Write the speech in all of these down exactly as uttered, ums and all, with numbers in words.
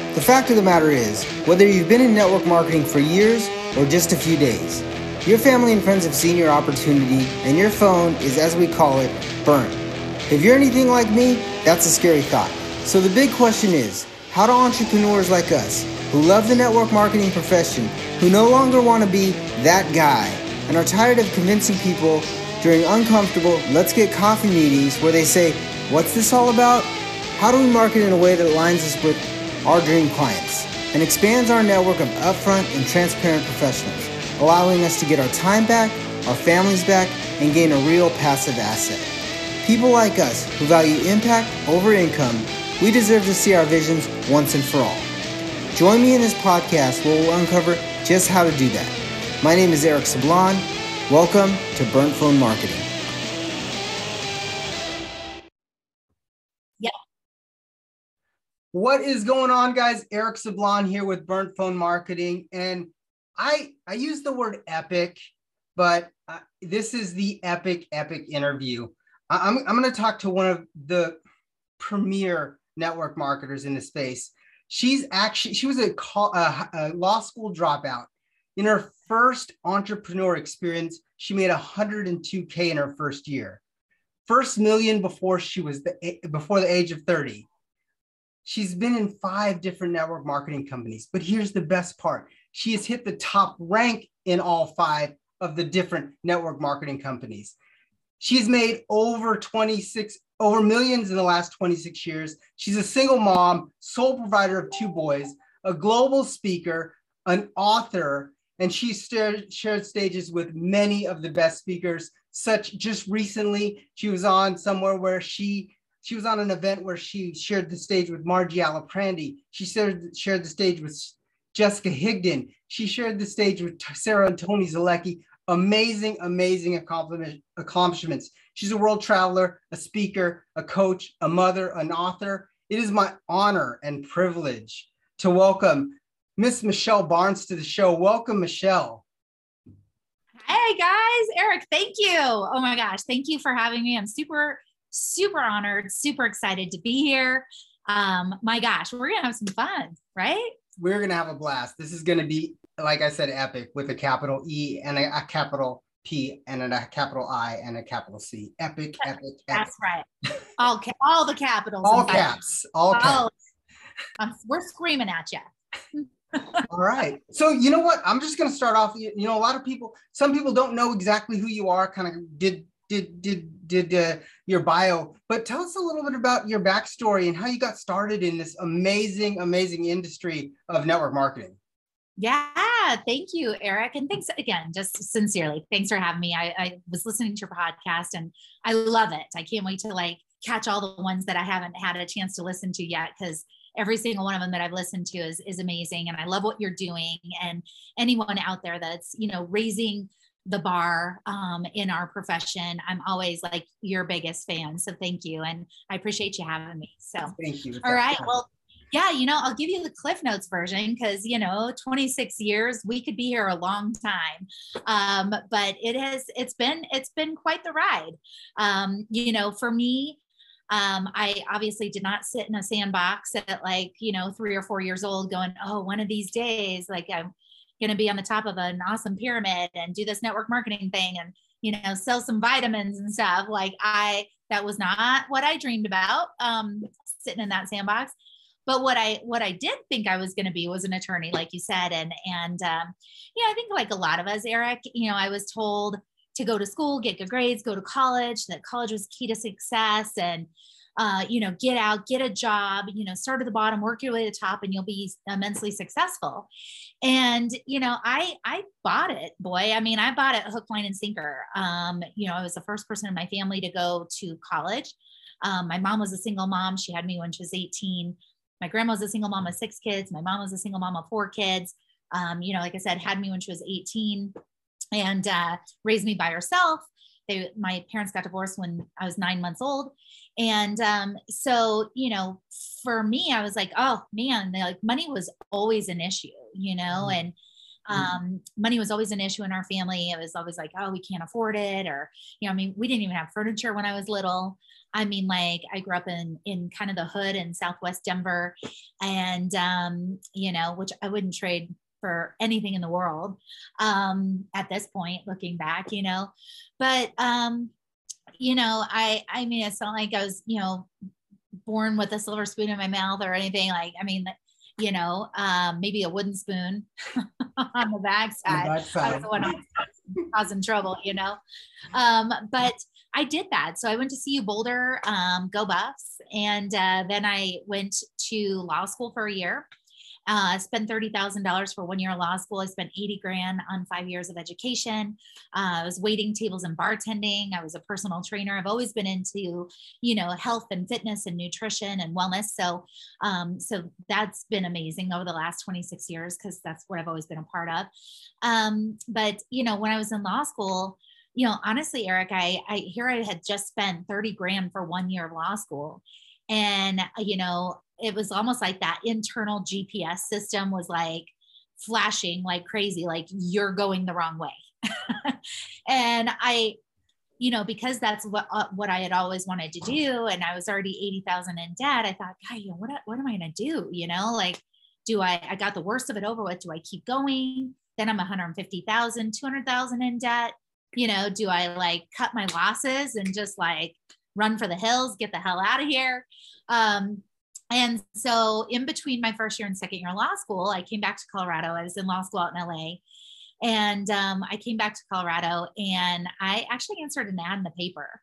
The fact of the matter is, whether you've been in network marketing for years or just a few days, your family and friends have seen your opportunity and your phone is, as we call it, burnt. If you're anything like me, that's a scary thought. So the big question is, how do entrepreneurs like us, who love the network marketing profession, who no longer want to be that guy, and are tired of convincing people during uncomfortable let's get coffee meetings where they say, what's this all about? How do we market in a way that aligns us with our dream clients and expands our network of upfront and transparent professionals, allowing us to get our time back, our families back, and gain a real passive asset? People like us who value impact over income, we deserve to see our visions once and for all. Join me in this podcast where we'll uncover just how to do that. My name is Eric Sablon. Welcome to Burnt Phone Marketing. Yeah. What is going on, guys? Eric Sablon here with Burnt Phone Marketing. And I, I use the word epic, but uh, this is the epic, epic interview. I, I'm, I'm going to talk to one of the premier network marketers in the space. She's actually, she was a, call, a, a law school dropout. In her first entrepreneur experience, she made one hundred two K in her first year. First million before she was the, before the age of thirty. She's been in five different network marketing companies, but here's the best part. She has hit the top rank in all five of the different network marketing companies. She's made over twenty-six, over millions in the last twenty-six years. She's a single mom, sole provider of two boys, a global speaker, an author, and she shared, shared stages with many of the best speakers. Such just recently, she was on somewhere where she she was on an event where she shared the stage with Margie Aliprandi. She shared shared the stage with Jessica Higdon. She shared the stage with Sarah and Tony Zalecki. Amazing, amazing accomplishments. She's a world traveler, a speaker, a coach, a mother, an author. It is my honor and privilege to welcome Miss Michelle Barnes to the show. Welcome, Michelle. Hey guys, Eric, thank you. Oh my gosh, thank you for having me. I'm super, super honored, super excited to be here. Um, my gosh, we're gonna have some fun, right? We're gonna have a blast. This is gonna be, like I said, epic with a capital E and a, a capital P and a capital I and a capital C. Epic, epic, epic. That's right. All ca- all the capitals. All caps. All caps. Oh, we're screaming at you. All right. So, you know what? I'm just going to start off. You, you know, a lot of people, some people don't know exactly who you are, kind of did, did, did, did uh, your bio, but tell us a little bit about your backstory and how you got started in this amazing, amazing industry of network marketing. Yeah. Thank you, Eric. And thanks again, just sincerely. Thanks for having me. I, I was listening to your podcast and I love it. I can't wait to like catch all the ones that I haven't had a chance to listen to yet, because every single one of them that I've listened to is, is amazing. And I love what you're doing. And anyone out there that's, you know, raising the bar um, in our profession, I'm always like your biggest fan. So thank you. And I appreciate you having me. So thank you. All right. Well, yeah, you know, I'll give you the Cliff Notes version because, you know, twenty-six years, we could be here a long time. Um, but it has, it's been, it's been quite the ride. Um, you know, for me, Um, I obviously did not sit in a sandbox at like, you know, three or four years old going, oh, one of these days, like I'm going to be on the top of an awesome pyramid and do this network marketing thing and, you know, sell some vitamins and stuff. Like I, that was not what I dreamed about, um, sitting in that sandbox. But what I, what I did think I was going to be was an attorney, like you said. And, and, um, yeah, I think like a lot of us, Eric, you know, I was told to go to school, get good grades, go to college, that college was key to success and, uh, you know, get out, get a job, you know, start at the bottom, work your way to the top and you'll be immensely successful. And, you know, I, I bought it, boy. I mean, I bought it hook, line and sinker. Um, you know, I was the first person in my family to go to college. Um, my mom was a single mom. She had me when she was eighteen. My grandma was a single mom of six kids. My mom was a single mom of four kids. Um, you know, like I said, had me when she was eighteen and uh, raised me by herself. They, my parents got divorced when I was nine months old. And um, so, you know, for me, I was like, oh man, like money was always an issue, you know, and um, money was always an issue in our family. It was always like, oh, we can't afford it. Or, you know, I mean, we didn't even have furniture when I was little. I mean, like I grew up in, in kind of the hood in Southwest Denver, and, um, you know, which I wouldn't trade for anything in the world, um, at this point, looking back, you know, but, um, you know, I, I mean, it's not like I was, you know, born with a silver spoon in my mouth or anything. Like, I mean, you know, um, maybe a wooden spoon on the backside. On the backside. I was the one causing trouble, you know. Um, but I did that. So I went to C U Boulder, um, go Buffs. And uh, then I went to law school for a year. Uh, I spent thirty thousand dollars for one year of law school. I spent eighty grand on five years of education. Uh, I was waiting tables and bartending. I was a personal trainer. I've always been into, you know, health and fitness and nutrition and wellness. So, um, so that's been amazing over the last twenty-six years, because that's what I've always been a part of. Um, but, you know, when I was in law school, you know, honestly, Eric, I, I here I had just spent thirty grand for one year of law school. And, you know, it was almost like that internal G P S system was like flashing like crazy, like you're going the wrong way. And I, you know, because that's what, uh, what I had always wanted to do. And I was already eighty thousand in debt. I thought, God, you know, what, what am I going to do? You know, like, do I, I got the worst of it over with. Do I keep going? Then I'm one hundred fifty thousand, two hundred thousand in debt. You know, do I like cut my losses and just like run for the hills, get the hell out of here? Um, And so in between my first year and second year of law school, I came back to Colorado. I was in law school out in L A. And um, I came back to Colorado, and I actually answered an ad in the paper.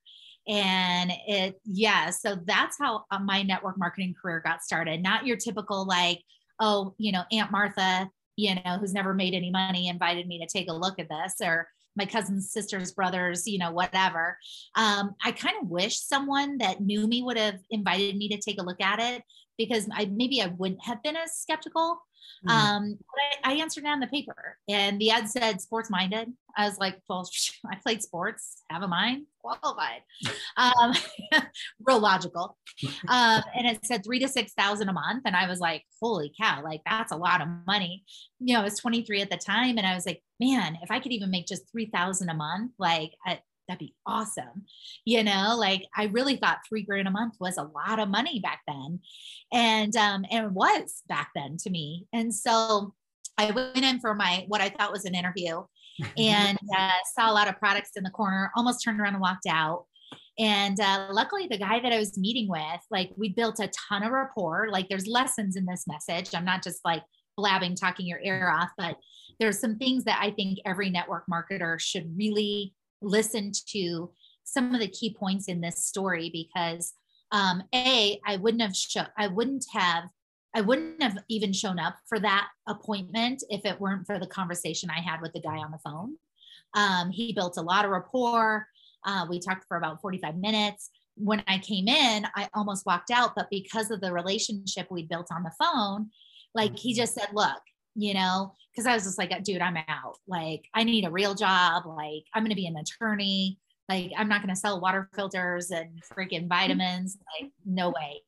And it, yeah, so that's how my network marketing career got started. Not your typical like, oh, you know, Aunt Martha, you know, who's never made any money, invited me to take a look at this, or my cousin's sister's brothers, you know, whatever. Um, I kind of wish someone that knew me would have invited me to take a look at it, because I maybe I wouldn't have been as skeptical. Mm-hmm. Um, but I, I answered it on the paper, and the ad said sports minded. I was like, well, I played sports, have a mind, qualified. Um, real logical. Um, and it said three to six thousand a month. And I was like, holy cow, like that's a lot of money. You know, I was twenty-three at the time. And I was like, man, if I could even make just three thousand a month, like I, that'd be awesome. You know, like I really thought three grand a month was a lot of money back then. And, um, and it was back then to me. And so I went in for my, what I thought was an interview, and uh, saw a lot of products in the corner, almost turned around and walked out. And uh, luckily the guy that I was meeting with, like we built a ton of rapport. Like there's lessons in this message. I'm not just like blabbing, talking your ear off, but there's some things that I think every network marketer should really listen to, some of the key points in this story, because um, A, I wouldn't have shown, I wouldn't have, I wouldn't have even shown up for that appointment if it weren't for the conversation I had with the guy on the phone. Um, he built a lot of rapport. Uh, we talked for about forty-five minutes. When I came in, I almost walked out, but because of the relationship we built on the phone, like he just said, look, you know, because I was just like, dude, I'm out. Like, I need a real job. Like, I'm going to be an attorney. Like, I'm not going to sell water filters and freaking vitamins. Like, no way.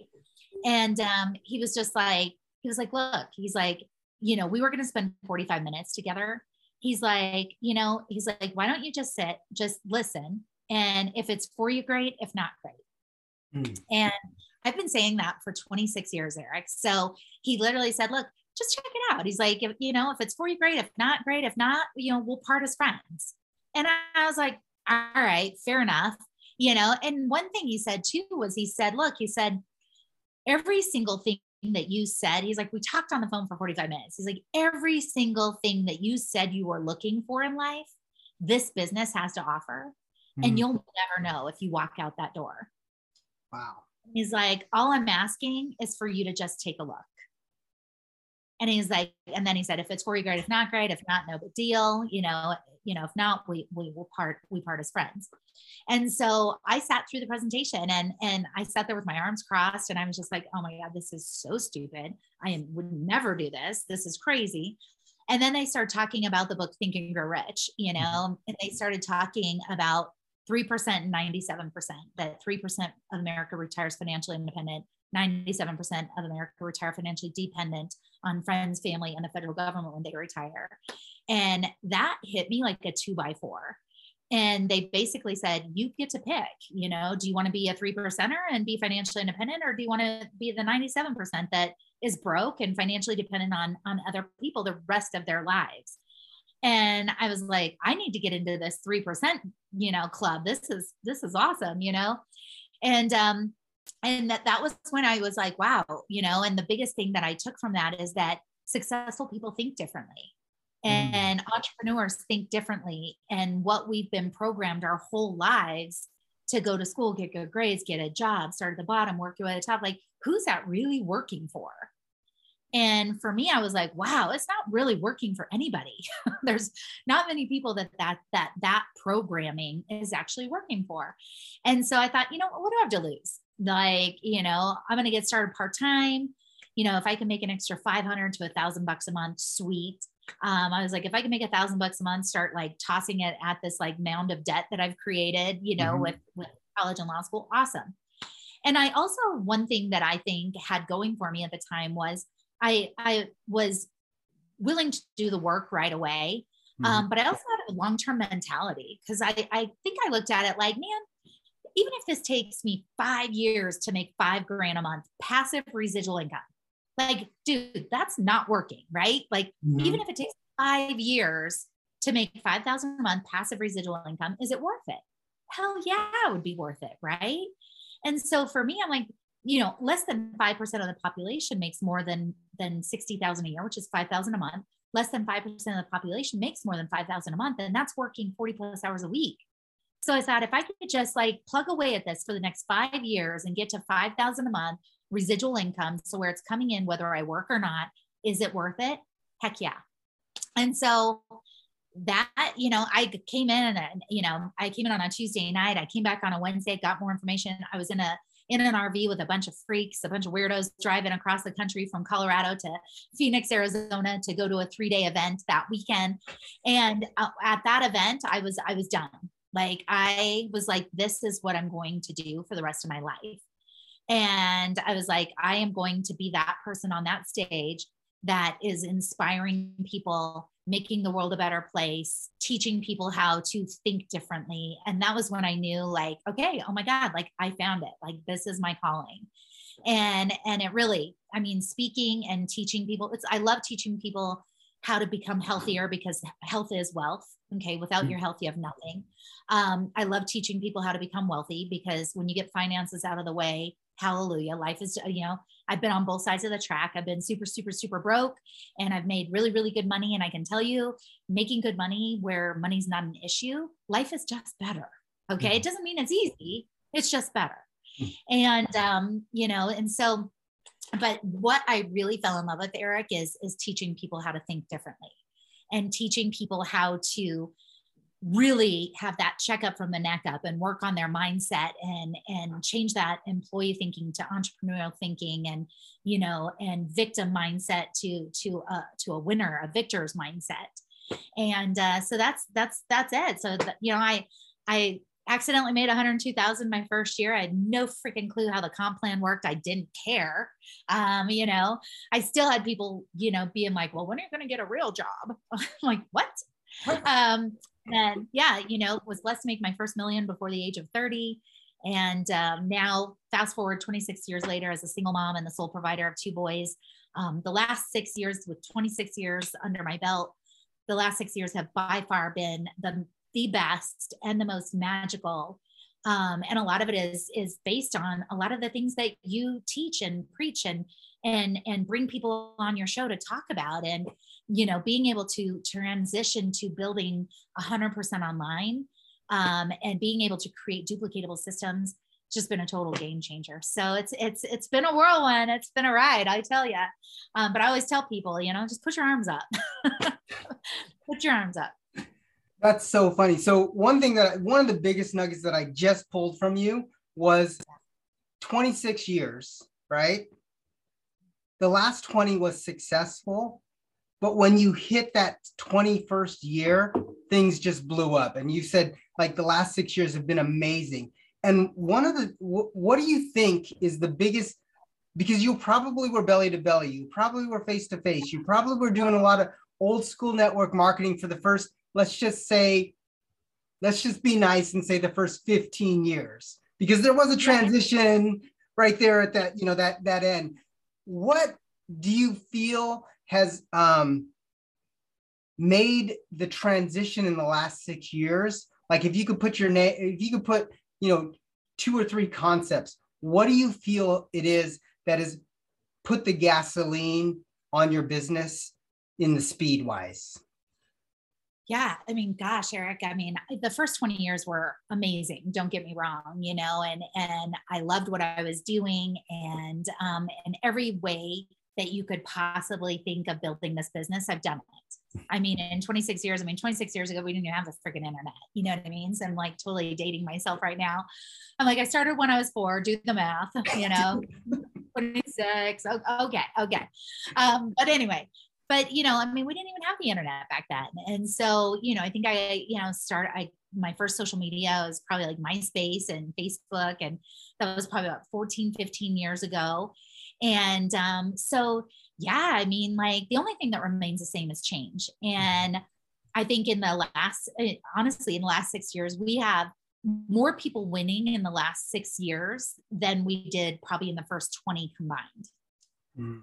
And um, he was just like, he was like, look, he's like, you know, we were going to spend forty-five minutes together. He's like, you know, he's like, why don't you just sit, just listen. And if it's for you, great. If not, great. Mm. And I've been saying that for twenty-six years, Eric. So he literally said, look, just check it out. He's like, if, you know, if it's for you, great. If not, great. If not, you know, we'll part as friends. And I, I was like, all right, fair enough. You know, and one thing he said too was he said, look, he said, every single thing that you said, he's like, we talked on the phone for forty-five minutes. He's like, every single thing that you said you were looking for in life, this business has to offer. Mm-hmm. And you'll never know if you walk out that door. Wow. He's like, all I'm asking is for you to just take a look. And he's like, and then he said, if it's for you, great. If not, great. If not, no big deal. You know, you know, if not, we, we will part, we part as friends. And so I sat through the presentation, and, and I sat there with my arms crossed, and I was just like, oh my God, this is so stupid. I am, would never do this. This is crazy. And then they started talking about the book, Think and Grow Rich, you know, and they started talking about three percent and ninety-seven percent, that three percent of America retires financially independent, ninety-seven percent of America retire financially dependent on friends, family, and the federal government when they retire. And that hit me like a two by four. And they basically said, you get to pick, you know, do you want to be a three percenter and be financially independent? Or do you want to be the ninety-seven percent that is broke and financially dependent on, on other people the rest of their lives? And I was like, I need to get into this three percent, you know, club. This is, this is awesome, you know? And, um, and that, that was when I was like, wow, you know, and the biggest thing that I took from that is that successful people think differently. And mm. entrepreneurs think differently. And what we've been programmed our whole lives to go to school, get good grades, get a job, start at the bottom, work your way to the top. Like, who's that really working for? And for me, I was like, wow, it's not really working for anybody. There's not many people that that that that programming is actually working for. And so I thought, you know, what do I have to lose? Like, you know, I'm going to get started part-time. You know, if I can make an extra five hundred to a thousand bucks a month, sweet. Um, I was like, if I can make a thousand bucks a month, start like tossing it at this like mound of debt that I've created, you know, mm-hmm. with, with college and law school. Awesome. And I also, one thing that I think had going for me at the time was I, I was willing to do the work right away. Mm-hmm. Um, but I also had a long-term mentality because I, I think I looked at it like, man, even if this takes me five years to make five grand a month, passive residual income, like, dude, that's not working, right? Like, mm-hmm. even if it takes five years to make five thousand a month passive residual income, is it worth it? Hell yeah, it would be worth it, right? And so for me, I'm like, you know, less than five percent of the population makes more than, than sixty thousand a year, which is five thousand a month. Less than five percent of the population makes more than five thousand a month. And that's working forty plus hours a week. So I thought if I could just like plug away at this for the next five years and get to five thousand a month residual income, so where it's coming in, whether I work or not, is it worth it? Heck yeah. And so that, you know, I came in and, you know, I came in on a Tuesday night, I came back on a Wednesday, got more information. I was in a, in an R V with a bunch of freaks, a bunch of weirdos driving across the country from Colorado to Phoenix, Arizona to go to a three day event that weekend. And uh, at that event, I was, I was done. Like, I was like, this is what I'm going to do for the rest of my life. And I was like, I am going to be that person on that stage that is inspiring people, making the world a better place, teaching people how to think differently. And that was when I knew, like, okay, oh my God, like I found it. Like, this is my calling. And, and it really, I mean, speaking and teaching people, it's, I love teaching people how to become healthier because health is wealth. Okay. Without mm-hmm. your health, you have nothing. Um, I love teaching people how to become wealthy because when you get finances out of the way, hallelujah, life is, you know, I've been on both sides of the track. I've been super, super, super broke and I've made really, really good money. And I can tell you, making good money where money's not an issue, life is just better. Okay. Mm-hmm. It doesn't mean it's easy. It's just better. Mm-hmm. And, um, you know, and so, but what I really fell in love with, Eric, is, is teaching people how to think differently and teaching people how to really have that checkup from the neck up and work on their mindset and, and change that employee thinking to entrepreneurial thinking and, you know, and victim mindset to, to, uh, to a winner, a victor's mindset. And, uh, so that's, that's, that's it. So, that, you know, I, I accidentally made one hundred two thousand my first year. I had no freaking clue how the comp plan worked. I didn't care. Um, you know, I still had people, you know, being like, well, when are you going to get a real job? I'm like, what? Um, and yeah, you know, was blessed to make my first million before the age of thirty. And um, now fast forward twenty-six years later as a single mom and the sole provider of two boys. Um, the last six years with twenty-six years under my belt, the last six years have by far been the, the best and the most magical. Um, and a lot of it is, is based on a lot of the things that you teach and preach and, and, and bring people on your show to talk about. And, you know, being able to transition to building a hundred percent online, um, and being able to create duplicatable systems, just been a total game changer. So it's, it's, it's been a whirlwind. It's been a ride, I tell you. Um, but I always tell people, you know, just put your arms up, put your arms up. That's so funny. So one thing that, one of the biggest nuggets that I just pulled from you was twenty-six years, right? The last twenty was successful, but when you hit that twenty-first year, things just blew up. And you said like the last six years have been amazing. And one of the, what do you think is the biggest, because you probably were belly to belly, you probably were face to face, you probably were doing a lot of old school network marketing for the first, let's just say let's just be nice and say the first fifteen years, because there was a transition right there at that, you know, that, that end. What do you feel has um, made the transition in the last six years? Like if you could put your name, if you could put, you know, two or three concepts, what do you feel it is that has put the gasoline on your business in the speed wise? Yeah, I mean, gosh, Eric, I mean, the first twenty years were amazing. Don't get me wrong, you know, and and I loved what I was doing, and um, in every way that you could possibly think of building this business, I've done it. I mean, in twenty-six years, I mean, twenty-six years ago, we didn't even have the freaking internet. You know what I mean? So I'm like totally dating myself right now. I'm like, I started when I was four, do the math, you know, twenty-six. Okay. Okay. Um, but anyway, but, you know, I mean, we didn't even have the internet back then. And so, you know, I think I, you know, started, I, my first social media was probably like MySpace and Facebook. And that was probably about fourteen, fifteen years ago. And um, so, yeah, I mean, like the only thing that remains the same is change. And I think in the last, honestly, in the last six years, we have more people winning in the last six years than we did probably in the first twenty combined. Mm.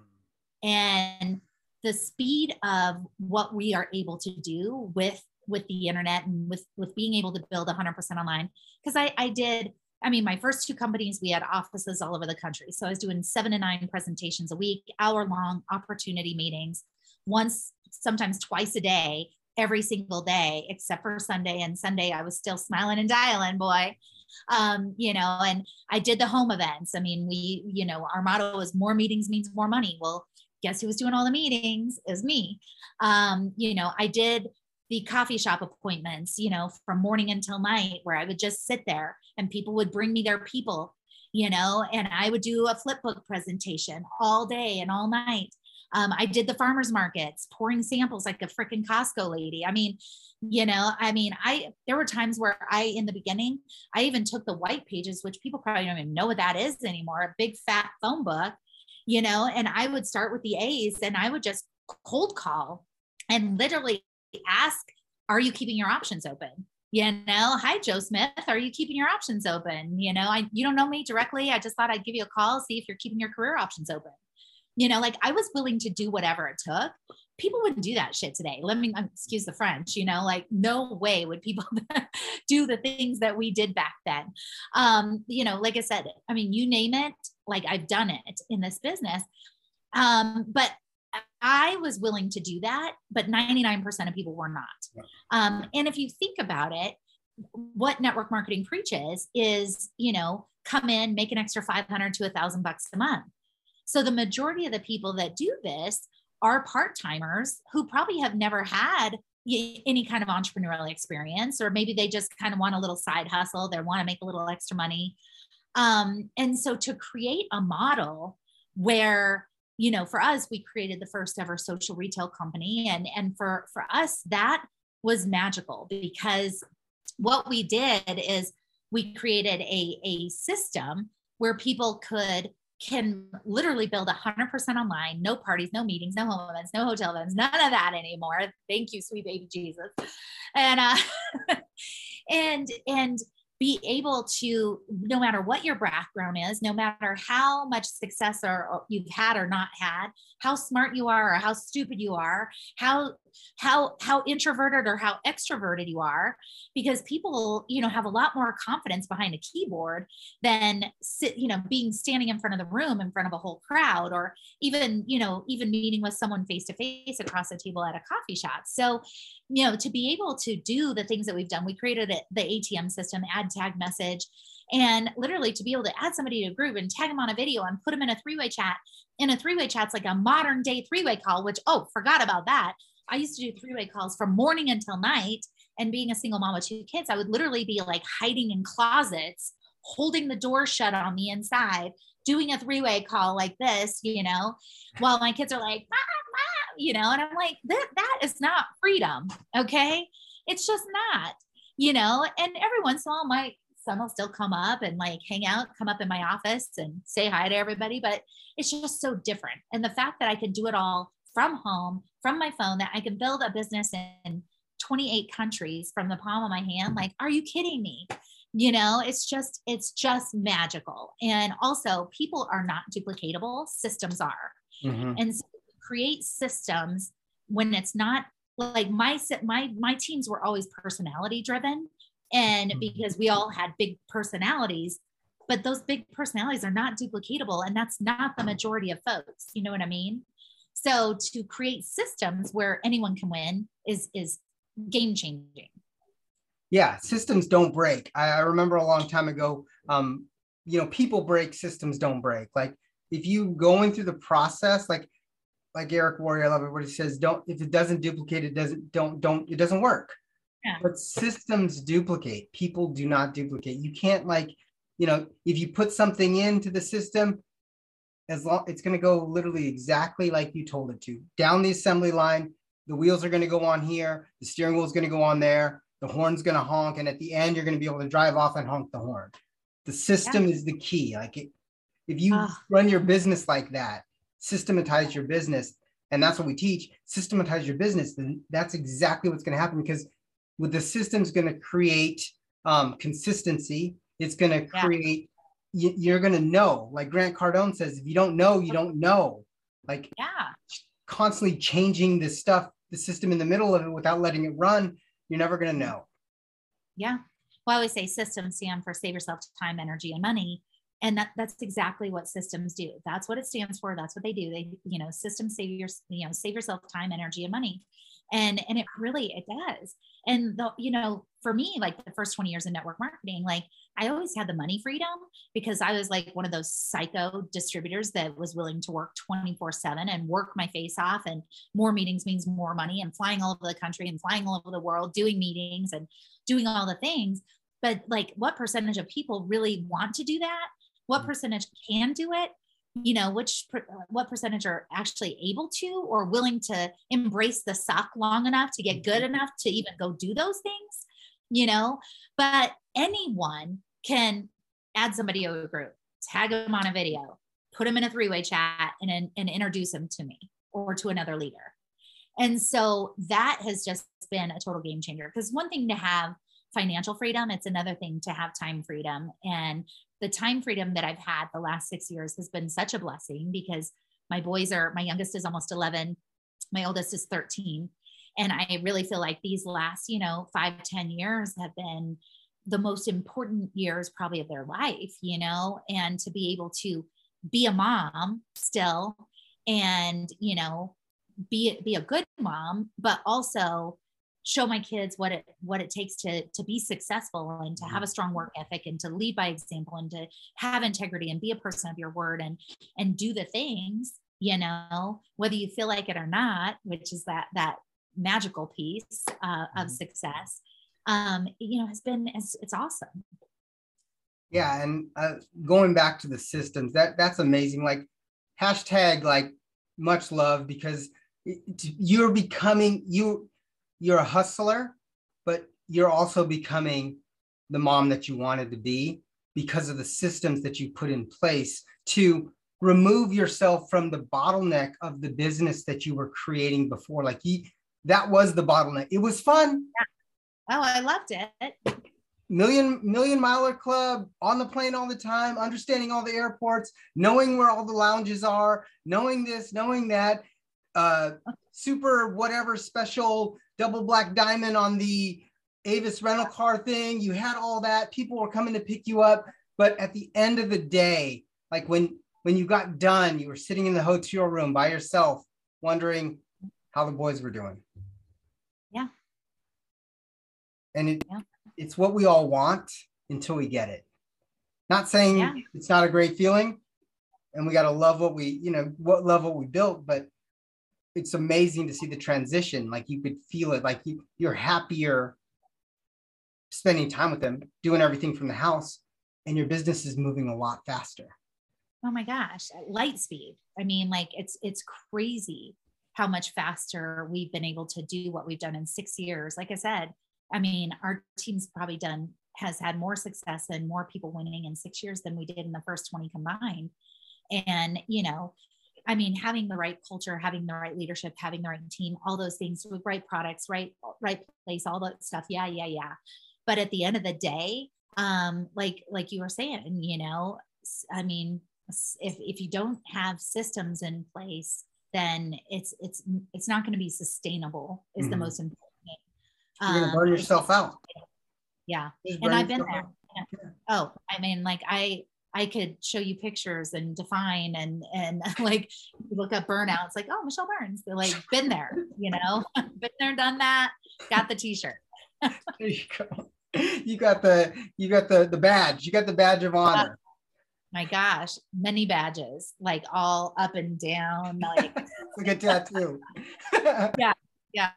And the speed of what we are able to do with, with the internet and with, with being able to build one hundred percent online. Because I, I did, I mean, my first two companies, we had offices all over the country. So I was doing seven to nine presentations a week, hour long opportunity meetings, once, sometimes twice a day, every single day, except for Sunday. And Sunday, I was still smiling and dialing, boy. Um, you know, and I did the home events. I mean, we, you know, our motto is more meetings means more money. Well, guess who was doing all the meetings is me. Um, you know, I did the coffee shop appointments, you know, from morning until night, where I would just sit there and people would bring me their people, you know, and I would do a flip book presentation all day and all night. Um, I did the farmers markets, pouring samples like a freaking Costco lady. I mean, you know, I mean, I, there were times where I, in the beginning, I even took the white pages, which people probably don't even know what that is anymore, a big fat phone book, you know, and I would start with the A's and I would just cold call and literally ask, are you keeping your options open? You know, hi, Joe Smith, are you keeping your options open? You know, I, you don't know me directly. I just thought I'd give you a call, see if you're keeping your career options open. You know, like I was willing to do whatever it took. People wouldn't do that shit today. Let me, excuse the French, you know, like no way would people do the things that we did back then. Um, you know, like I said, I mean, you name it, like I've done it in this business. Um, but I was willing to do that, but ninety-nine percent of people were not. Um, and if you think about it, what network marketing preaches is, you know, come in, make an extra five hundred to a thousand bucks a month. So the majority of the people that do this are part-timers who probably have never had any kind of entrepreneurial experience, or maybe they just kind of want a little side hustle. They want to make a little extra money. Um, and so to create a model where, you know, for us, we created the first ever social retail company. And, and for, for us, that was magical, because what we did is we created a, a system where people could can literally build one hundred percent online, no parties, no meetings, no home events, no hotel events, none of that anymore. Thank you, sweet baby Jesus. And, uh, and, and be able to, no matter what your background is, no matter how much success or, or you've had or not had, how smart you are or how stupid you are, how how how introverted or how extroverted you are, because people, you know, have a lot more confidence behind a keyboard than sit, you know, being standing in front of the room in front of a whole crowd, or even, you know, even meeting with someone face to face across the table at a coffee shop. So, you know, to be able to do the things that we've done, we created a, the A T M system, add tag message, and literally to be able to add somebody to a group and tag them on a video and put them in a three-way chat. In a three-way chat's like a modern day three-way call, which, oh, forgot about that. I used to do three-way calls from morning until night, and being a single mom with two kids, I would literally be like hiding in closets, holding the door shut on the inside, doing a three-way call like this, you know, while my kids are like, mom, mom, you know, and I'm like, that, that is not freedom. Okay. It's just not, you know, and every once in a while, my son will still come up and like hang out, come up in my office and say hi to everybody, but it's just so different. And the fact that I can do it all from home, from my phone, that I can build a business in twenty-eight countries from the palm of my hand. Like, are you kidding me? You know, it's just, it's just magical. And also, people are not duplicatable, systems are. Mm-hmm. And so create systems when it's not like my, my, my teams were always personality driven. And because we all had big personalities, but those big personalities are not duplicatable. And that's not the majority of folks. You know what I mean? So to create systems where anyone can win is, is game changing. Yeah. Systems don't break. I, I remember a long time ago, um, you know, people break, systems don't break. Like if you going through the process, like, like Eric Worre, I love it what he says, don't, if it doesn't duplicate, it doesn't, don't, don't, it doesn't work. Yeah. But systems duplicate. People do not duplicate. You can't like, you know, if you put something into the system, as long it's going to go literally exactly like you told it to. Down the assembly line, the wheels are going to go on here, the steering wheel is going to go on there, the horn's going to honk, and at the end, you're going to be able to drive off and honk the horn. The system yeah. is the key. Like it, if you oh. run your business like that, systematize your business, and that's what we teach, systematize your business, then that's exactly what's going to happen, because with the system's going to create um, consistency. It's going to create, yeah. you, you're going to know, like Grant Cardone says, if you don't know, you don't know. Like yeah. constantly changing this stuff, the system in the middle of it without letting it run, you're never going to know. Yeah. Well, I always say systems stand for save yourself time, energy, and money. And that, that's exactly what systems do. That's what it stands for. That's what they do. They, you know, systems save your, you know, save yourself time, energy, and money. And, and it really, it does. And the, you know, for me, like the first twenty years in network marketing, like I always had the money freedom because I was like one of those psycho distributors that was willing to work twenty-four seven and work my face off, and more meetings means more money, and flying all over the country and flying all over the world, doing meetings and doing all the things. But like, what percentage of people really want to do that? What percentage can do it? You know, which, what percentage are actually able to or willing to embrace the suck long enough to get good enough to even go do those things, you know, but anyone can add somebody to a group, tag them on a video, put them in a three-way chat and, and introduce them to me or to another leader. And so that has just been a total game changer, because one thing to have financial freedom, it's another thing to have time freedom. And the time freedom that I've had the last six years has been such a blessing, because my boys are, my youngest is almost eleven. My oldest is thirteen. And I really feel like these last, you know, five, ten years have been the most important years probably of their life, you know, and to be able to be a mom still and, you know, be, be a good mom, but also show my kids what it what it takes to to be successful and to have a strong work ethic and to lead by example and to have integrity and be a person of your word and and do the things, you know, whether you feel like it or not, which is that that magical piece uh, of success. Um, you know, has been it's, it's awesome. Yeah, and uh, going back to the systems, that that's amazing. Like hashtag like much love, because it, you're becoming you. You're a hustler, but you're also becoming the mom that you wanted to be because of the systems that you put in place to remove yourself from the bottleneck of the business that you were creating before. Like you, that was the bottleneck. It was fun. Yeah. Oh, I loved it. Million, million miler club, on the plane all the time, understanding all the airports, knowing where all the lounges are, knowing this, knowing that, uh, super whatever special double black diamond on the Avis rental car thing. You had all that. People were coming to pick you up. But at the end of the day, like when, when you got done, you were sitting in the hotel room by yourself, wondering how the boys were doing. Yeah. And it, yeah. it's what we all want until we get it. Not saying yeah. it's not a great feeling and we got to love what we, you know, what love what we built, but it's amazing to see the transition. Like you could feel it, like you, you're happier spending time with them, doing everything from the house, and your business is moving a lot faster. Oh my gosh, light speed. I mean, like it's, it's crazy how much faster we've been able to do what we've done in six years. Like I said, I mean, our team's probably done, has had more success and more people winning in six years than we did in the first twenty combined. And, you know, I mean, having the right culture, having the right leadership, having the right team, all those things with right products, right, right place, all that stuff. Yeah, yeah, yeah. But at the end of the day, um, like, like you were saying, you know, I mean, if, if you don't have systems in place, then it's, it's, it's not going to be sustainable is mm-hmm. the most important thing. You're going to burn um, yourself out. Yeah. And I've been there. Yeah. Oh, I mean, like I, I could show you pictures and define and, and like look up burnout. It's like, oh, Michelle Barnes, they're like, been there, you know, been there, done that, got the t-shirt. There you go. You got the, you got the, the badge, you got the badge of honor. Uh, my gosh, many badges, like all up and down, like like a tattoo. Yeah. Yeah.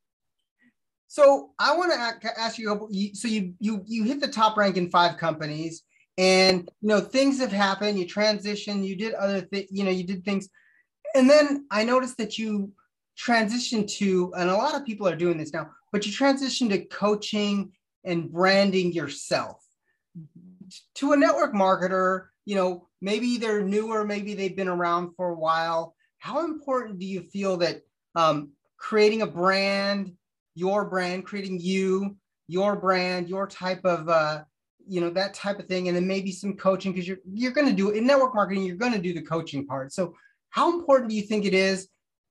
So I want to ask you, so you, you, you hit the top rank in five companies. And, you know, things have happened, you transitioned, you did other things, you know, you did things. And then I noticed that you transitioned to, and a lot of people are doing this now, but you transitioned to coaching and branding yourself. Mm-hmm. To a network marketer, you know, maybe they're newer, maybe they've been around for a while. How important do you feel that um, creating a brand, your brand, creating you, your brand, your type of, uh, you know, that type of thing, and then maybe some coaching, because you're you're going to do in network marketing, you're going to do the coaching part. So how important do you think it is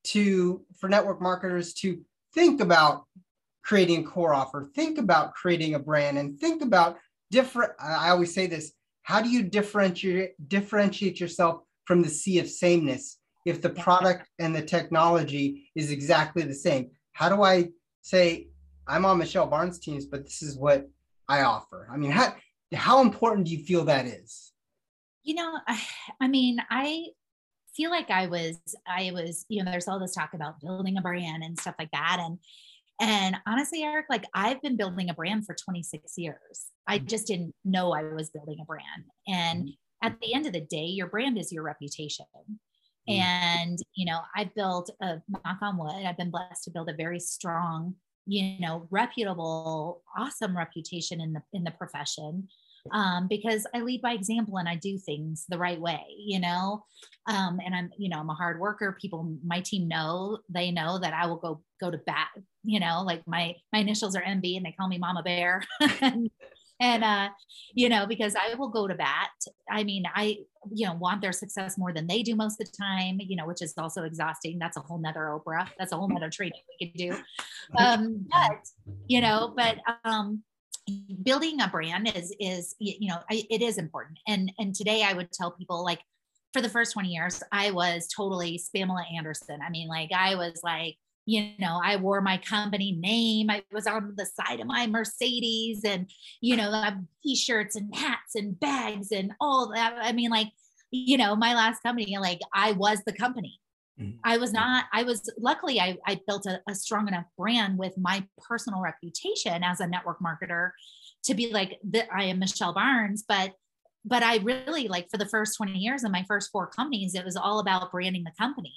to for network marketers to think about creating a core offer, think about creating a brand, and think about different, I always say this, how do you differentiate differentiate yourself from the sea of sameness if the product and the technology is exactly the same? How do I say, I'm on Michelle Barnes' teams, but this is what I offer? I mean, how, how important do you feel that is? You know, I, I mean, I feel like I was, I was, you know, there's all this talk about building a brand and stuff like that. And, and honestly, Eric, like I've been building a brand for twenty-six years. I just didn't know I was building a brand. And mm-hmm. at the end of the day, your brand is your reputation. Mm-hmm. And, you know, I've built a, knock on wood, I've been blessed to build a very strong, you know, reputable, awesome reputation in the, in the profession. Um, because I lead by example and I do things the right way, you know, um, and I'm, you know, I'm a hard worker. People, my team know, they know that I will go, go to bat, you know, like my, my initials are M B and they call me Mama Bear. and, and, uh, you know, because I will go to bat. I mean, I, you know, want their success more than they do most of the time, you know, which is also exhausting. That's a whole nother Oprah. That's a whole nother training we could do. Um, but, you know, but, um, building a brand is, is, you know, it is important. And, and today I would tell people, like, for the first twenty years, I was totally Pamela Anderson. I mean, like, I was like, you know, I wore my company name. I was on the side of my Mercedes and, you know, t-shirts and hats and bags and all that. I mean, like, you know, my last company, like I was the company. Mm-hmm. I was not, I was, luckily I, I built a, a strong enough brand with my personal reputation as a network marketer to be like, that I am Michelle Barnes, but, but I really, like, for the first twenty years in my first four companies, it was all about branding the company.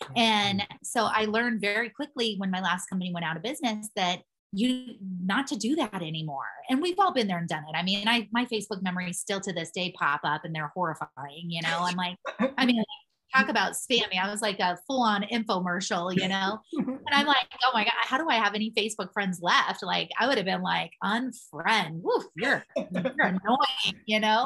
And so I learned very quickly when my last company went out of business that you not to do that anymore. And we've all been there and done it. I mean, I, my Facebook memories still to this day pop up and they're horrifying, you know, I'm like, I mean, talk about spammy. I was like a full-on infomercial, you know, and I'm like, oh my God, how do I have any Facebook friends left? Like, I would have been like, unfriend, woof, you're, you're annoying, you know?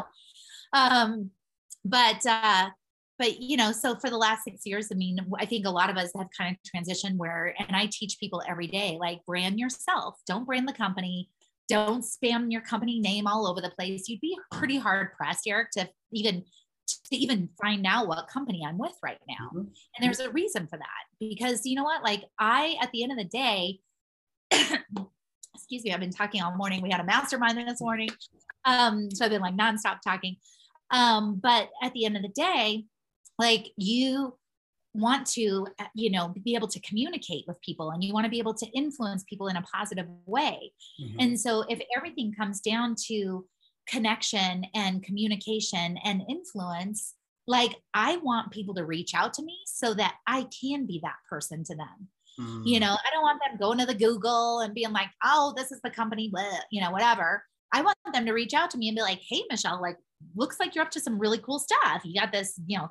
Um, but, uh, but, you know, so for the last six years, I mean, I think a lot of us have kind of transitioned where, and I teach people every day, like, brand yourself, don't brand the company. Don't spam your company name all over the place. You'd be pretty hard pressed, Eric, to even to even find out what company I'm with right now. Mm-hmm. And there's a reason for that, because you know what, like I, at the end of the day, excuse me, I've been talking all morning. We had a mastermind this morning. Um, so I've been like nonstop talking. Um, but at the end of the day, like you want to, you know, be able to communicate with people and you want to be able to influence people in a positive way. Mm-hmm. And so if everything comes down to connection and communication and influence, like I want people to reach out to me so that I can be that person to them. Mm. You know, I don't want them going to the Google and being like, oh, this is the company, blah, you know, whatever. I want them to reach out to me and be like, hey, Michelle, like, looks like you're up to some really cool stuff. You got this, you know,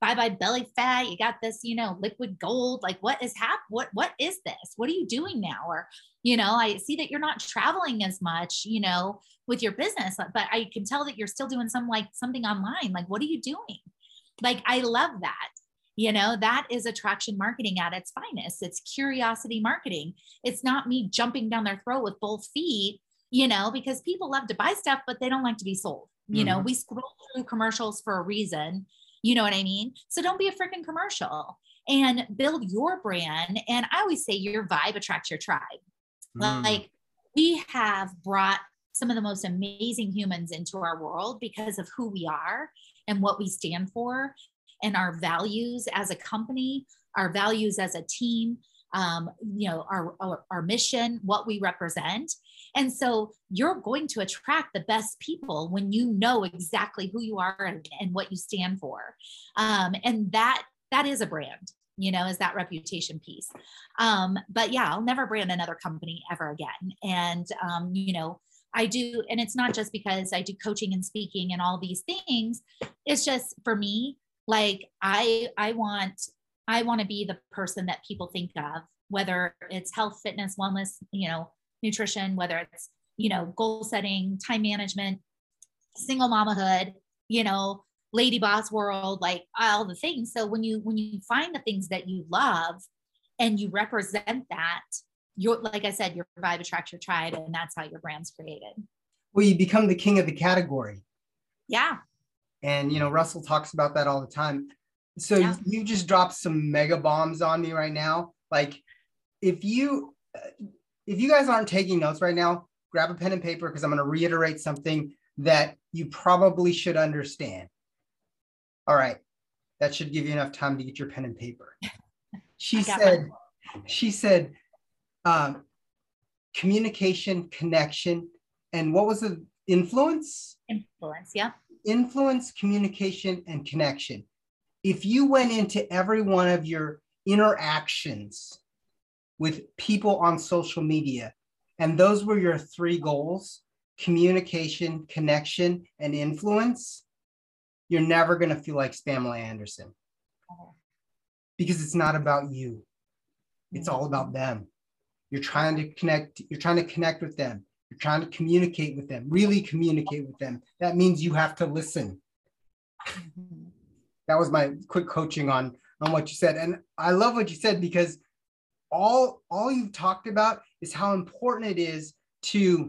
bye bye belly fat. You got this, you know, liquid gold. Like what is hap? What, what is this? What are you doing now? Or, you know, I see that you're not traveling as much, you know, with your business, but I can tell that you're still doing some like something online. Like, what are you doing? Like, I love that. You know, that is attraction marketing at its finest. It's curiosity marketing. It's not me jumping down their throat with both feet, you know, because people love to buy stuff, but they don't like to be sold. You mm-hmm. know, we scroll through commercials for a reason. You know what I mean? So don't be a freaking commercial and build your brand. And I always say your vibe attracts your tribe. Mm. Like we have brought some of the most amazing humans into our world because of who we are and what we stand for and our values as a company, our values as a team, um, you know, our, our, our mission, what we represent. And so you're going to attract the best people when you know exactly who you are and, and what you stand for. Um, and that, that is a brand, you know, is that reputation piece. Um, but yeah, I'll never brand another company ever again. And, um, you know, I do, and it's not just because I do coaching and speaking and all these things. It's just for me, like I, I want, I want to be the person that people think of, whether it's health, fitness, wellness, you know, nutrition, whether it's, you know, goal setting, time management, single mamahood, you know, lady boss world, like all the things. So when you, when you find the things that you love and you represent that, you're, like I said, your vibe attracts your tribe, and that's how your brand's created. Well, you become the king of the category. Yeah. And, you know, Russell talks about that all the time. So yeah. you just dropped some mega bombs on me right now. Like if you, if you guys aren't taking notes right now, grab a pen and paper, because I'm going to reiterate something that you probably should understand. All right. That should give you enough time to get your pen and paper. She said, she said, uh, communication, connection, and what was the influence? Influence, yeah. Influence, communication, and connection. If you went into every one of your interactions with people on social media, and those were your three goals, communication, connection, and influence, you're never going to feel like Pamela Anderson. Oh. Because it's not about you. It's mm-hmm. all about them. You're trying to connect, you're trying to connect with them. You're trying to communicate with them, really communicate with them. That means you have to listen. Mm-hmm. That was my quick coaching on, on what you said. And I love what you said, because all, all you've talked about is how important it is to,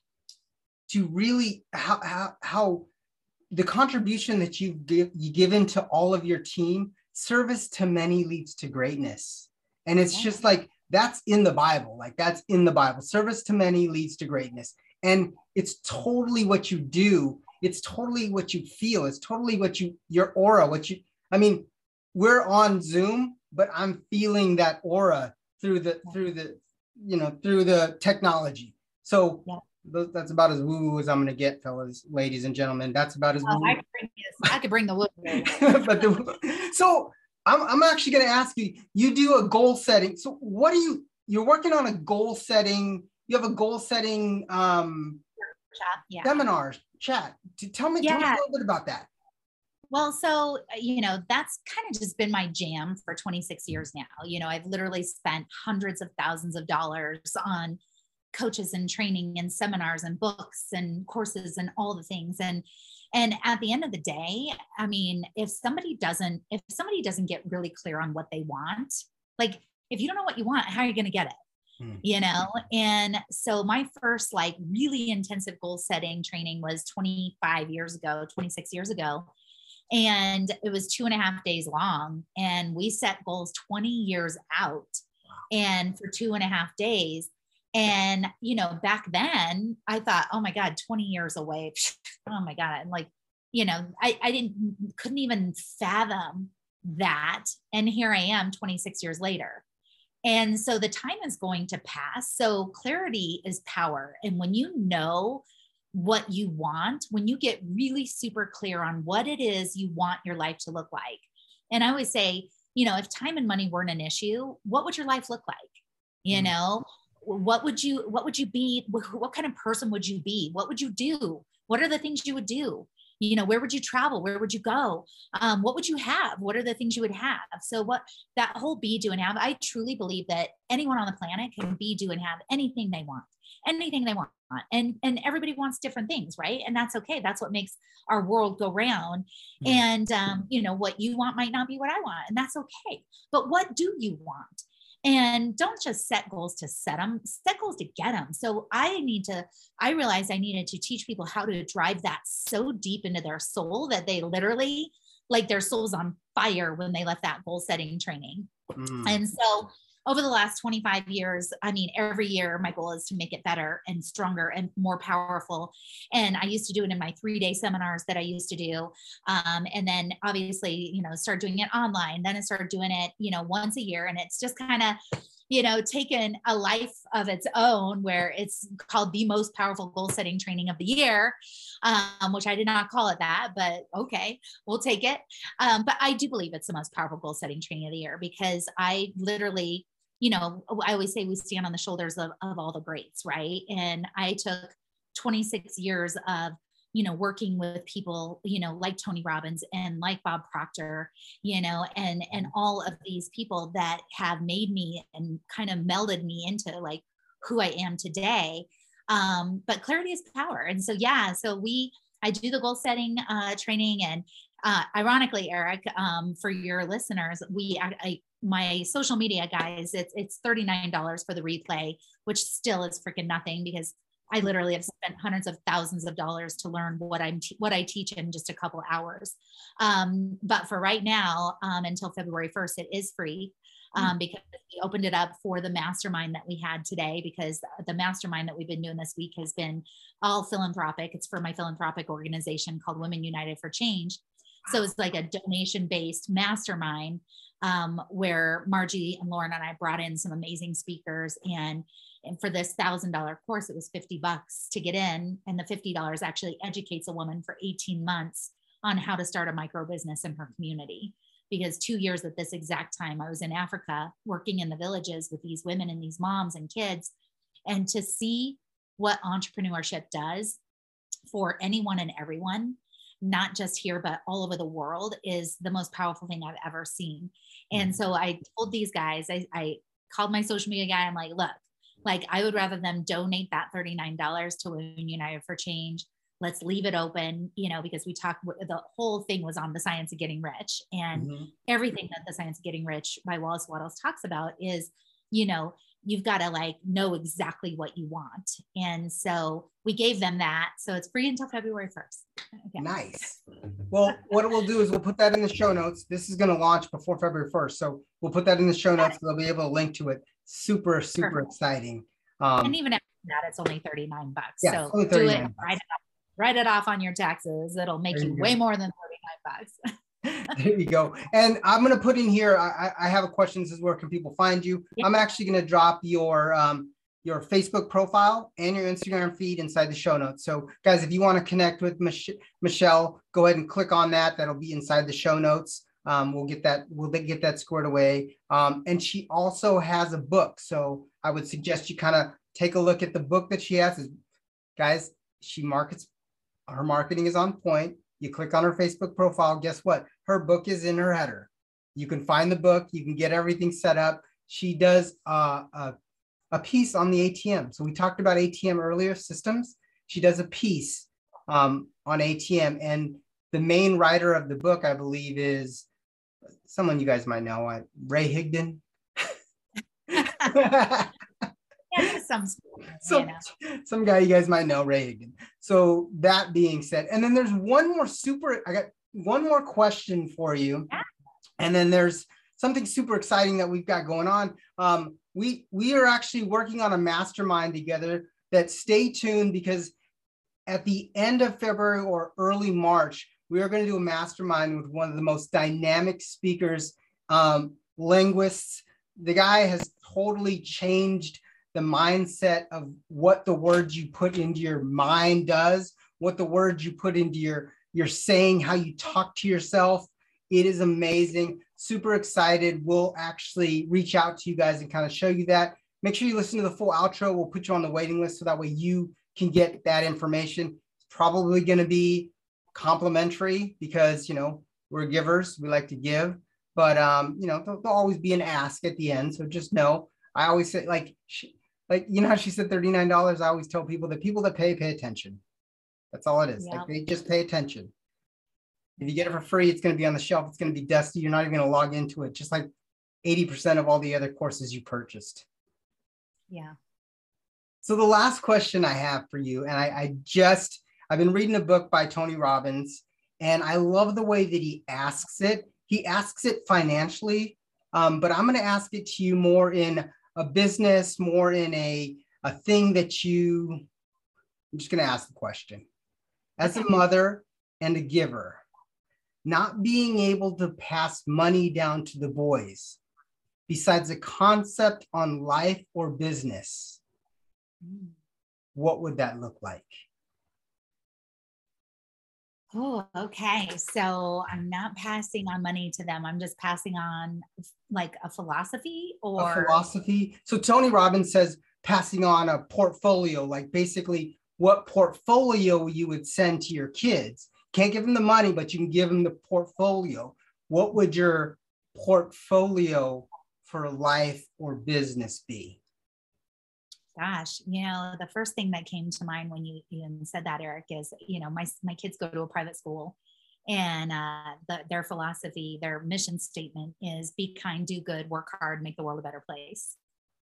to really, how, how, how the contribution that you've give, you given to all of your team, service to many leads to greatness. And it's yeah. just like, that's in the Bible. Like that's in the Bible. Service to many leads to greatness. And it's totally what you do. It's totally what you feel. It's totally what you, your aura, what you, I mean, we're on Zoom, but I'm feeling that aura through the, through the, you know, through the technology. So yeah. that's about as woo-woo as I'm going to get, fellas, ladies and gentlemen. That's about as oh, I could bring this. I could bring the woo. But the, so I'm, I'm actually going to ask you, you do a goal setting. So what do you, you're working on a goal setting, you have a goal setting um, chat, yeah. seminar chat. Tell me, yeah. tell me a little bit about that. Well, so, you know, that's kind of just been my jam for twenty-six years now. You know, I've literally spent hundreds of thousands of dollars on coaches and training and seminars and books and courses and all the things. And And at the end of the day, I mean, if somebody doesn't, if somebody doesn't get really clear on what they want, like if you don't know what you want, how are you going to get it? Hmm. You know? And so my first like really intensive goal setting training was twenty-five years ago, twenty-six years ago. And it was two and a half days long. And we set goals twenty years out and for two and a half days. And, you know, back then I thought, oh my God, twenty years away. Oh my God. And like, you know, I, I didn't, couldn't even fathom that. And here I am twenty-six years later. And so the time is going to pass. So clarity is power. And when you know what you want, when you get really super clear on what it is you want your life to look like. And I always say, you know, if time and money weren't an issue, what would your life look like? You mm. know, what would you, what would you be? What kind of person would you be? What would you do? What are the things you would do? You know, where would you travel? Where would you go? Um, what would you have? What are the things you would have? So what that whole be, do, and have, I truly believe that anyone on the planet can be, do, and have anything they want, anything they want. And, and everybody wants different things, right? And that's okay. That's what makes our world go round. Mm-hmm. And, um, you know, what you want might not be what I want, and that's okay. But what do you want? And don't just set goals to set them, set goals to get them. So I need to, I realized I needed to teach people how to drive that so deep into their soul that they literally, like their soul's on fire when they left that goal setting training. Mm. And so over the last twenty-five years, I mean, every year my goal is to make it better and stronger and more powerful. And I used to do it in my three day seminars that I used to do. Um, and then obviously, you know, start doing it online. Then I started doing it, you know, once a year. And it's just kind of, you know, taken a life of its own where it's called the most powerful goal setting training of the year, um, which I did not call it that, but okay, we'll take it. Um, but I do believe it's the most powerful goal setting training of the year because I literally, you know, I always say we stand on the shoulders of, of all the greats, right? And I took twenty-six years of, you know, working with people, you know, like Tony Robbins and like Bob Proctor, you know, and, and all of these people that have made me and kind of melded me into like who I am today. Um, but clarity is power. And so, yeah, so we, I do the goal setting uh, training and uh, ironically, Eric, um, for your listeners, we, I, I my social media guys, it's, it's thirty-nine dollars for the replay, which still is freaking nothing because I literally have spent hundreds of thousands of dollars to learn what I'm, t- what I teach in just a couple hours. Um, but for right now, um, until February first, it is free. Um, because we opened it up for the mastermind that we had today, because the mastermind that we've been doing this week has been all philanthropic. It's for my philanthropic organization called Women United for Change. So it's like a donation-based mastermind um, where Margie and Lauren and I brought in some amazing speakers. And, and for this thousand dollar course, it was fifty bucks to get in. And the fifty dollars actually educates a woman for eighteen months on how to start a micro business in her community. Because two years at this exact time, I was in Africa working in the villages with these women and these moms and kids. And to see what entrepreneurship does for anyone and everyone, not just here, but all over the world, is the most powerful thing I've ever seen. And so I told these guys, I, I called my social media guy. I'm like, look, like I would rather them donate that thirty-nine dollars to Women United for Change. Let's leave it open, you know, because we talked, the whole thing was on the science of getting rich, and mm-hmm. everything that the science of getting rich by Wallace Wattles talks about is, you know, you've got to like know exactly what you want. And so we gave them that. So it's free until February first. Okay. Nice. Well, what we'll do is we'll put that in the show notes. This is going to launch before February first. So we'll put that in the show notes. They'll be able to link to it. Super, super Perfect. Exciting. Um, and even after that, it's only thirty-nine bucks. Yeah, so do it, write it off. Write it off on your taxes. It'll make there you, you way more than thirty-nine bucks. There you go. And I'm going to put in here, I, I have a question. This is where can people find you? Yeah. I'm actually going to drop your, um, your Facebook profile and your Instagram feed inside the show notes. So guys, if you want to connect with Mich- Michelle, go ahead and click on that. That'll be inside the show notes. Um, we'll get that, we'll get that squared away. Um, and she also has a book. So I would suggest you kind of take a look at the book that she has. Guys, she markets, her marketing is on point. You click on her Facebook profile. Guess what? Her book is in her header. You can find the book. You can get everything set up. She does uh, a, a piece on the A T M. So we talked about A T M earlier, systems. She does a piece um, on A T M. And the main writer of the book, I believe, is someone you guys might know, uh, Ray Higdon. Yeah, some, some, you know. some guy you guys might know, Ray Higdon. So that being said, and then there's one more super, I got one more question for you. Yeah. And then there's something super exciting that we've got going on. Um, we, we are actually working on a mastermind together that stay tuned, because at the end of February or early March, we are going to do a mastermind with one of the most dynamic speakers, um, linguists. The guy has totally changed the mindset of what the words you put into your mind does, what the words you put into your, your saying, how you talk to yourself. It is amazing. Super excited. We'll actually reach out to you guys and kind of show you that. Make sure you listen to the full outro. We'll put you on the waiting list so that way you can get that information. It's probably going to be complimentary because, you know, we're givers, we like to give, but, um, you know, there'll, there'll always be an ask at the end. So just know, I always say, like, she, like, you know how she said thirty-nine dollars? I always tell people that people that pay, pay attention. That's all it is. Yep. Like, they just pay attention. If you get it for free, it's going to be on the shelf. It's going to be dusty. You're not even going to log into it, just like eighty percent of all the other courses you purchased. Yeah. So the last question I have for you, and I, I just, I've been reading a book by Tony Robbins, and I love the way that he asks it. He asks it financially, um, but I'm going to ask it to you more in a business, more in a, a thing that you, I'm just going to ask the question. As a mother and a giver, not being able to pass money down to the boys, besides a concept on life or business, what would that look like? Oh, okay. So I'm not passing on money to them. I'm just passing on like a philosophy or a philosophy. So Tony Robbins says passing on a portfolio, like basically what portfolio you would send to your kids. Can't give them the money, but you can give them the portfolio. What would your portfolio for life or business be? Gosh, you know, the first thing that came to mind when you even said that, Eric, is, you know, my, my kids go to a private school, and uh, the, their philosophy, their mission statement is be kind, do good, work hard, make the world a better place.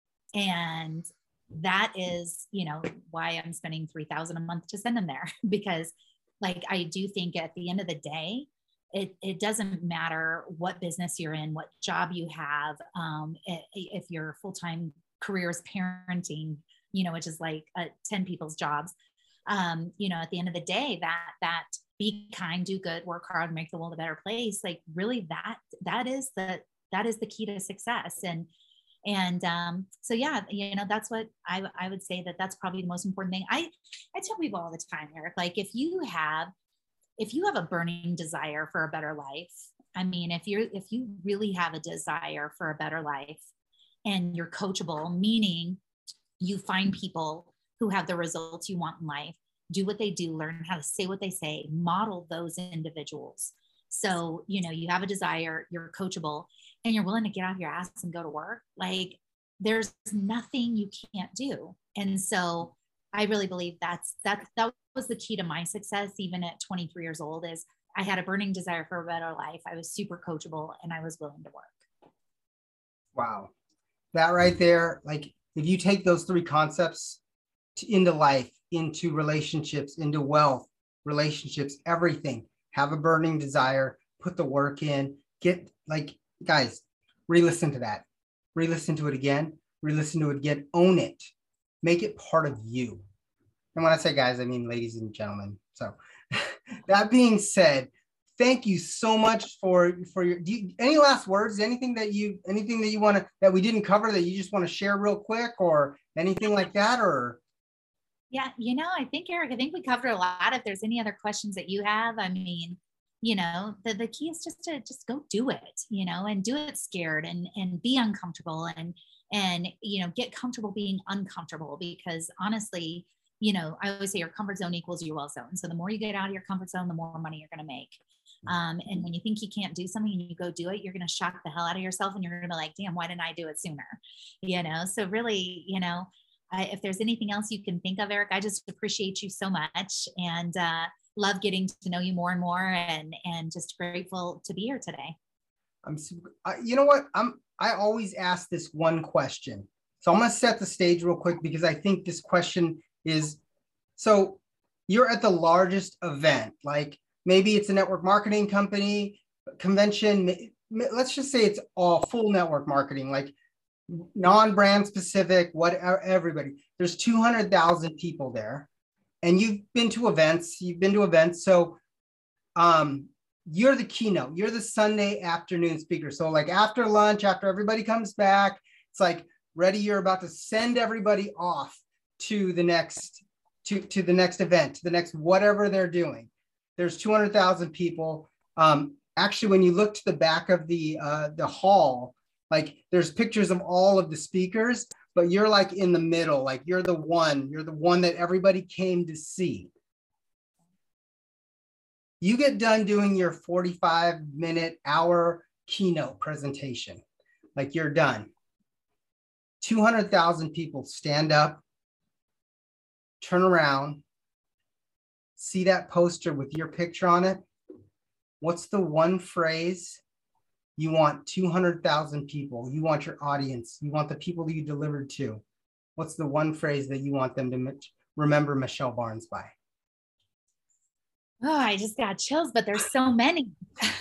And that is, you know, why I'm spending three thousand dollars a month to send them there, because like, I do think at the end of the day, it, it doesn't matter what business you're in, what job you have. Um, if your full-time career is parenting, you know, which is like uh, ten people's jobs. Um, you know, at the end of the day, that, that be kind, do good, work hard, make the world a better place. Like really that, that is the, that is the key to success. And, and um, so, yeah, you know, that's what I, I would say that that's probably the most important thing. I, I tell people all the time, Eric, like if you have, if you have a burning desire for a better life, I mean, if you're, if you really have a desire for a better life and you're coachable, meaning you find people who have the results you want in life, do what they do, learn how to say what they say, model those individuals. So, you know, you have a desire, you're coachable, and you're willing to get off your ass and go to work. Like there's nothing you can't do. And so I really believe that's, that, that was the key to my success. Even at twenty-three years old, is I had a burning desire for a better life. I was super coachable and I was willing to work. Wow. That right there, like if you take those three concepts to, into life, into relationships, into wealth, relationships, everything, have a burning desire, put the work in, get like, guys, re-listen to that, re-listen to it again, re-listen to it again, own it, make it part of you. And when I say guys, I mean ladies and gentlemen. So that being said, thank you so much for, for your, do you, any last words, anything that you, anything that you want to, that we didn't cover that you just want to share real quick or anything like that, or? Yeah, you know, I think, Eric, I think we covered a lot. If there's any other questions that you have, I mean, you know, the, the key is just to just go do it, you know, and do it scared and, and be uncomfortable and, and, you know, get comfortable being uncomfortable, because honestly, you know, I always say your comfort zone equals your wealth zone. So the more you get out of your comfort zone, the more money you're going to make. Um, and when you think you can't do something and you go do it, you're going to shock the hell out of yourself, and you're going to be like, damn, why didn't I do it sooner? You know? So really, you know, I, if there's anything else you can think of, Eric, I just appreciate you so much, and uh, love getting to know you more and more, and, and just grateful to be here today. I'm super, uh, you know what? I'm, I always ask this one question. So I'm going to set the stage real quick, because I think this question is, so you're at the largest event, like maybe it's a network marketing company, convention. Let's just say it's all full network marketing, like non-brand specific, what everybody, there's two hundred thousand people there, and you've been to events, you've been to events. So um, you're the keynote, you're the Sunday afternoon speaker. So like after lunch, after everybody comes back, it's like ready, you're about to send everybody off to the next, to, to the next event, to the next, whatever they're doing. There's two hundred thousand people. Um, actually, when you look to the back of the, uh, the hall, like there's pictures of all of the speakers, but you're like in the middle, like you're the one, you're the one that everybody came to see. You get done doing your forty-five minute hour keynote presentation. Like you're done. two hundred thousand people stand up, turn around, see that poster with your picture on it. What's the one phrase you want two hundred thousand people, you want your audience, you want the people that you delivered to? What's the one phrase that you want them to remember Michelle Barnes by? Oh, I just got chills, but there's so many.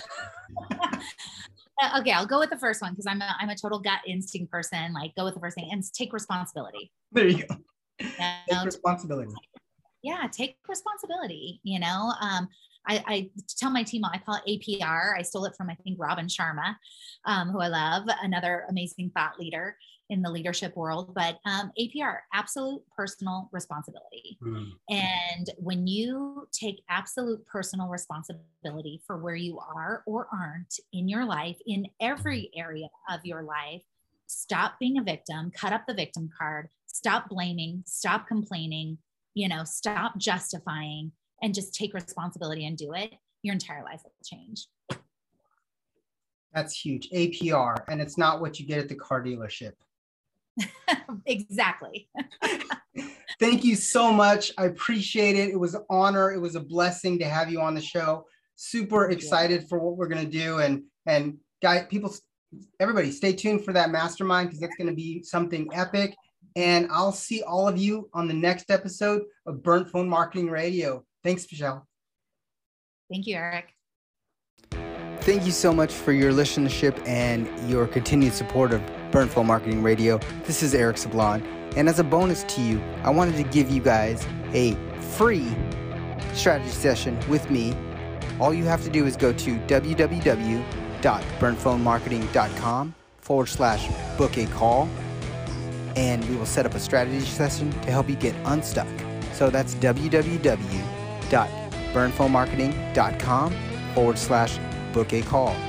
Okay, I'll go with the first one because I'm a, I'm a total gut instinct person. Like, go with the first thing and take responsibility. There you go. You know, take responsibility. Yeah, take responsibility. You know, um, I, I tell my team, I call it A P R. I stole it from, I think, Robin Sharma, um, who I love, another amazing thought leader in the leadership world. But um, A P R, absolute personal responsibility. Mm. And when you take absolute personal responsibility for where you are or aren't in your life, in every area of your life, stop being a victim, cut up the victim card, stop blaming, stop complaining, you know, stop justifying, and just take responsibility and do it. Your entire life will change. That's huge. A P R. And it's not what you get at the car dealership. Exactly. Thank you so much. I appreciate it. It was an honor. It was a blessing to have you on the show. Super excited for what we're going to do. And, and guys, people, everybody stay tuned for that mastermind because that's going to be something epic. And I'll see all of you on the next episode of Burnt Phone Marketing Radio. Thanks, Michelle. Thank you, Eric. Thank you so much for your listenership and your continued support of Burnt Phone Marketing Radio. This is Eric Sablon. And as a bonus to you, I wanted to give you guys a free strategy session with me. All you have to do is go to www.burntphonemarketing.com forward slash book a call. And we will set up a strategy session to help you get unstuck. So that's www.burntphonemarketing.com forward slash book a call.